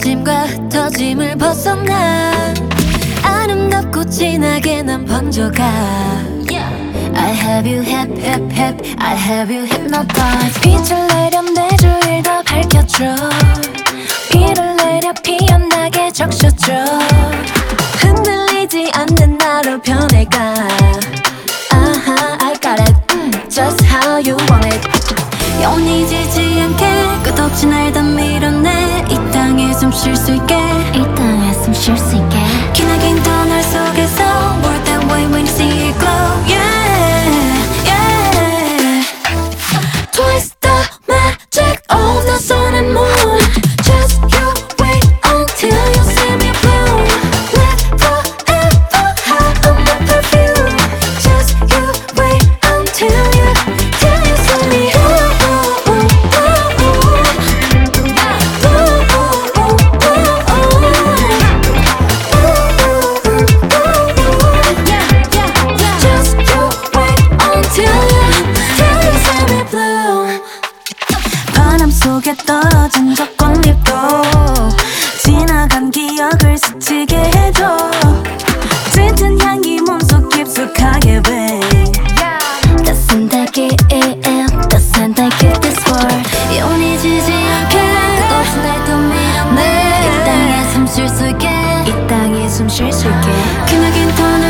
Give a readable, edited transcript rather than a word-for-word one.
부러짐과 흩어짐을 벗어나 아름답고 진하게 난 번져가 I have you hip hip hip I have you hypnotized 빛을 내려 내 주위를 다 밝혀줘 비를 내려 피어나게 적셔줘 흔들리지 않는 나로 변해가 I got it just how you want it 영원히 지지 않게 끝없이 날 다 밀어내 이 땅에 숨 쉴 수 있게 이 땅에 숨 쉴 수 있게 기나긴 터널 속에서 More than when you see it glow Yeah yeah Twice the magic of the sun and moon Just you wait until you see me bloom Let forever have my perfume Just you wait until you see me 바람 속에 떨어진 저 꽃잎도 지나간 기억을 스치게 해줘 짙은 향기 몸속 깊숙하게 배 따스한 달기 따스한 달기 this world 영원히 지지 않게 끝없이 날 더 밀어내 이 땅에 숨 쉴 수 있게 이 땅에 숨 쉴 수 있게 기나긴 터널